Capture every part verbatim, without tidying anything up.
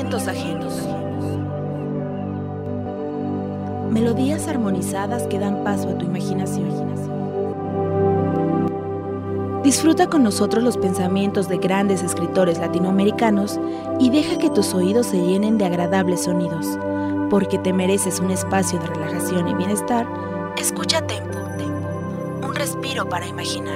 pensamientos ajenos. Melodías armonizadas que dan paso a tu imaginación. Disfruta con nosotros los pensamientos de grandes escritores latinoamericanos y deja que tus oídos se llenen de agradables sonidos. Porque te mereces un espacio de relajación y bienestar, escucha Tempo, Tempo, un respiro para imaginar.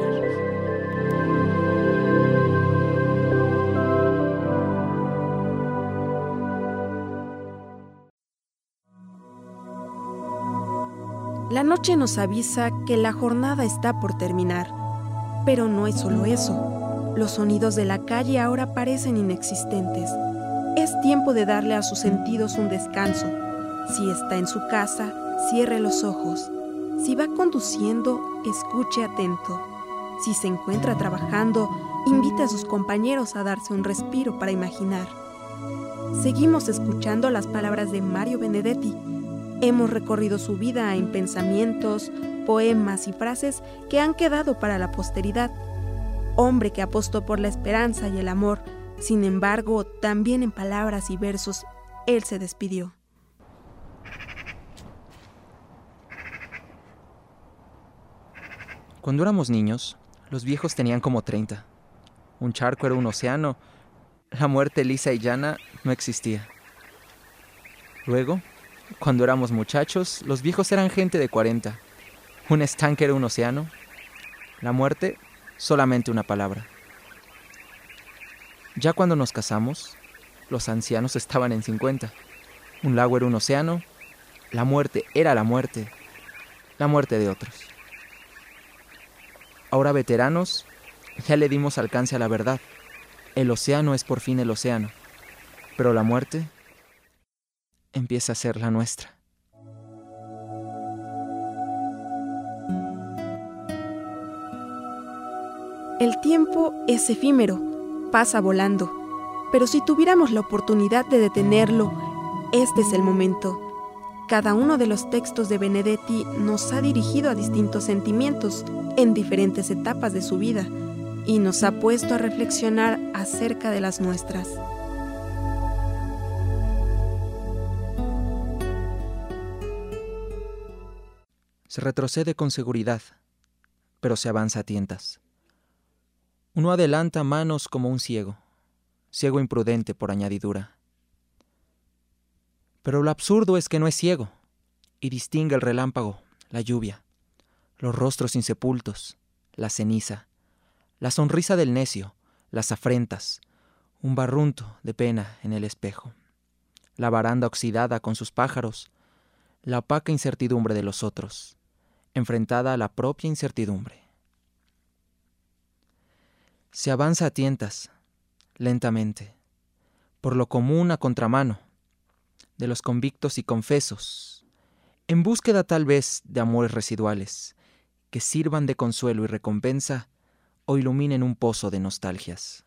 La noche nos avisa que la jornada está por terminar, pero no es solo eso. Los sonidos de la calle ahora parecen inexistentes. Es tiempo de darle a sus sentidos un descanso. Si está en su casa, cierre los ojos. Si va conduciendo, escuche atento. Si se encuentra trabajando, invite a sus compañeros a darse un respiro para imaginar. Seguimos escuchando las palabras de Mario Benedetti. Hemos recorrido su vida en pensamientos, poemas y frases que han quedado para la posteridad. Hombre que apostó por la esperanza y el amor. Sin embargo, también en palabras y versos, él se despidió. Cuando éramos niños, los viejos tenían como treinta. Un charco era un océano. La muerte lisa y llana no existía. Luego, cuando éramos muchachos, los viejos eran gente de cuarenta. Un estanque era un océano. La muerte, solamente una palabra. Ya cuando nos casamos, los ancianos estaban en cincuenta. Un lago era un océano. La muerte era la muerte. La muerte de otros. Ahora veteranos, ya le dimos alcance a la verdad. El océano es por fin el océano. Pero la muerte empieza a ser la nuestra. El tiempo es efímero, pasa volando, pero si tuviéramos la oportunidad de detenerlo, este es el momento. Cada uno de los textos de Benedetti nos ha dirigido a distintos sentimientos en diferentes etapas de su vida y nos ha puesto a reflexionar acerca de las nuestras. Se retrocede con seguridad, pero se avanza a tientas. Uno adelanta manos como un ciego, ciego imprudente por añadidura. Pero lo absurdo es que no es ciego, y distingue el relámpago, la lluvia, los rostros insepultos, la ceniza, la sonrisa del necio, las afrentas, un barrunto de pena en el espejo, la baranda oxidada con sus pájaros, la opaca incertidumbre de los otros, enfrentada a la propia incertidumbre. Se avanza a tientas, lentamente, por lo común a contramano, de los convictos y confesos, en búsqueda tal vez de amores residuales, que sirvan de consuelo y recompensa o iluminen un pozo de nostalgias.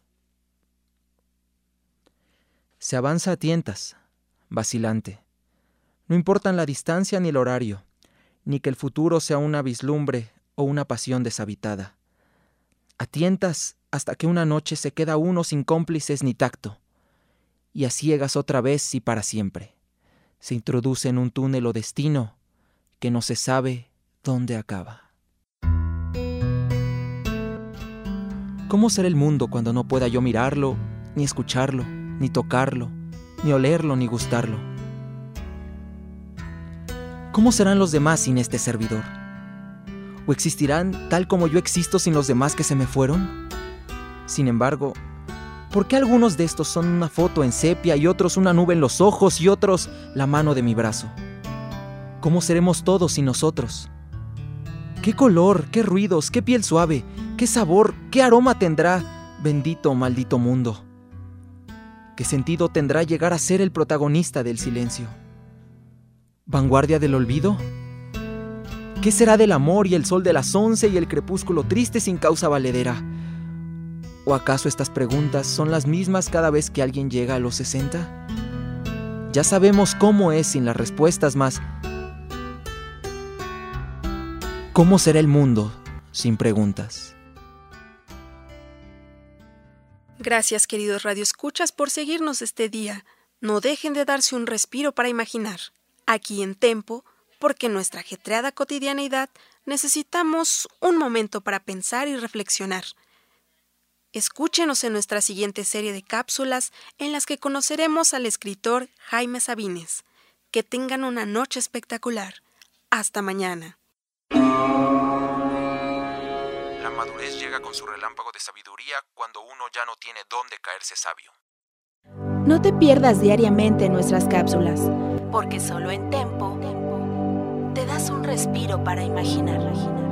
Se avanza a tientas, vacilante. No importan la distancia ni el horario, ni que el futuro sea una vislumbre o una pasión deshabitada. A tientas hasta que una noche se queda uno sin cómplices ni tacto, y a ciegas otra vez y para siempre, se introduce en un túnel o destino que no se sabe dónde acaba. ¿Cómo será el mundo cuando no pueda yo mirarlo, ni escucharlo, ni tocarlo, ni olerlo, ni gustarlo? ¿Cómo serán los demás sin este servidor? ¿O existirán tal como yo existo sin los demás que se me fueron? Sin embargo, ¿por qué algunos de estos son una foto en sepia y otros una nube en los ojos y otros la mano de mi brazo? ¿Cómo seremos todos sin nosotros? ¿Qué color, qué ruidos, qué piel suave, qué sabor, qué aroma tendrá, bendito o maldito mundo? ¿Qué sentido tendrá llegar a ser el protagonista del silencio? ¿Vanguardia del olvido? ¿Qué será del amor y el sol de las once y el crepúsculo triste sin causa valedera? ¿O acaso estas preguntas son las mismas cada vez que alguien llega a los sesenta? Ya sabemos cómo es sin las respuestas más. ¿Cómo será el mundo sin preguntas? Gracias, queridos radioescuchas, por seguirnos este día. No dejen de darse un respiro para imaginar, aquí en Tempo, porque en nuestra ajetreada cotidianeidad necesitamos un momento para pensar y reflexionar. Escúchenos en nuestra siguiente serie de cápsulas en las que conoceremos al escritor Jaime Sabines. Que tengan una noche espectacular. Hasta mañana. La madurez llega con su relámpago de sabiduría cuando uno ya no tiene dónde caerse sabio. No te pierdas diariamente nuestras cápsulas, porque solo en Tempo te das un respiro para imaginar.